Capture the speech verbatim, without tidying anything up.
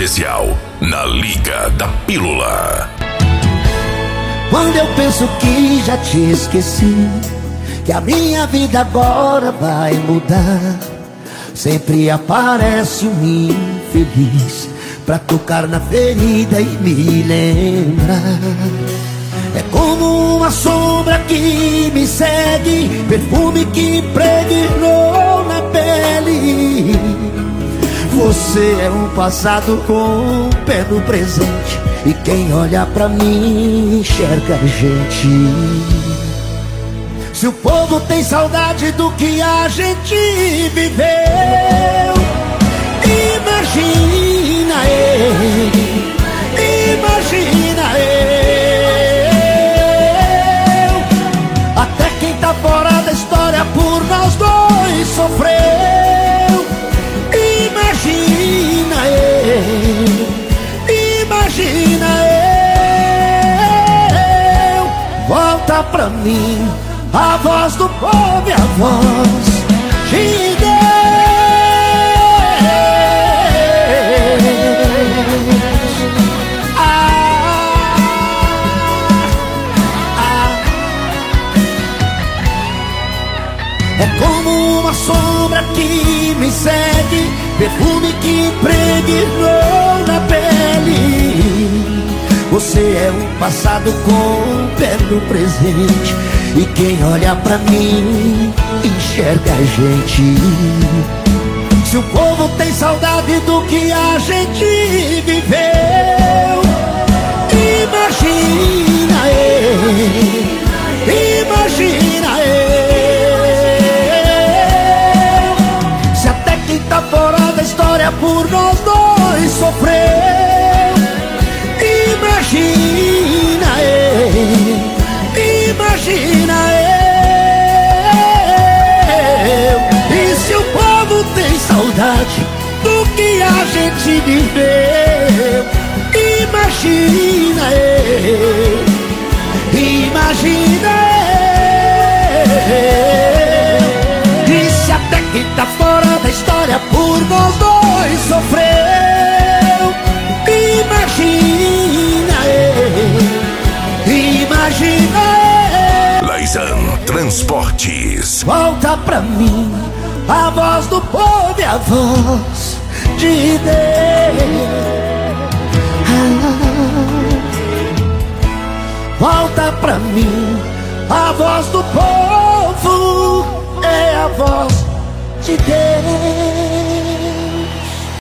especial na Liga da Pílula. Quando eu penso que já te esqueci, que a minha vida agora vai mudar, sempre aparece um infeliz pra tocar na ferida e me lembrar. É como uma sombra que me segue, perfume que impregnou na pele. Você é um passado com o pé no presente, e quem olha pra mim enxerga a gente. Se o povo tem saudade do que a gente viveu, imagina eu, imagina eu. Até quem tá fora da história por nós dois sofreu. Imagina eu, imagina eu. Volta pra mim a voz do povo e a voz de Deus. Ah, ah. É como uma sombra que me segue, perfume que impregnou na pele. Você é um passado com o pé no presente, e quem olha pra mim enxerga a gente. Se o povo tem saudade do que a gente viveu, imagina eu, imagina eu. Se até quem tá fora da história por nós dois sofreu, imagina eu, imagina eu. E se o povo tem saudade do que a gente viveu, imagina eu, imagina eu. E se até quem tá fora da história por nós dois sofreu, imagina eu, imagina eu. Laisan Transportes. Volta pra mim a voz do povo e a voz de Deus. Volta pra mim a voz do povo, é a voz de Deus.